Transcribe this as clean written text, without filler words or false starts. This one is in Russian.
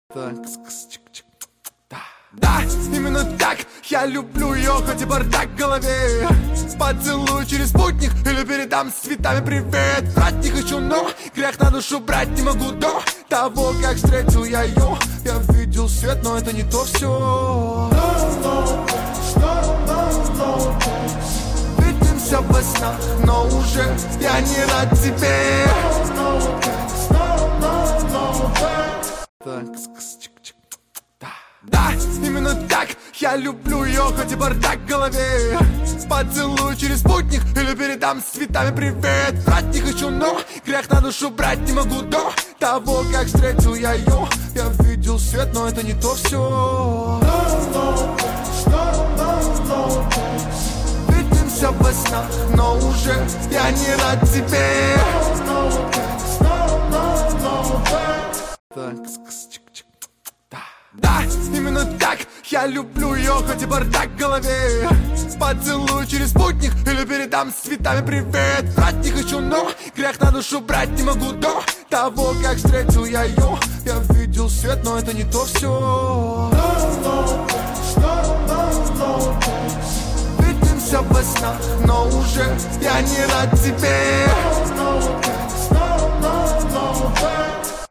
Так, да, именно так я люблю ее, хоть и бардак в голове. Поцелую через спутник или передам с цветами привет. Врать не хочу, но грех на душу брать не могу. До того, как встретил я ее, я видел свет, но это не то все. Видимся во снах, но уже я не рад тебе. Так, да, именно так я люблю ее, хоть и бардак в голове. Поцелую через спутник или передам с цветами привет. Врать не хочу, но грех на душу брать не могу. До того, как встретил я ее, я видел свет, но это не то все. Видимся во снах, но уже я не рад тебе. Так, да, именно так я люблю ее, хоть и бардак в голове. Поцелую через спутник или передам с цветами привет. Врать не хочу, но грех на душу брать не могу. До того, как встретил я ее, я видел свет, но это не то все. Видимся во снах, но уже я не рад тебе.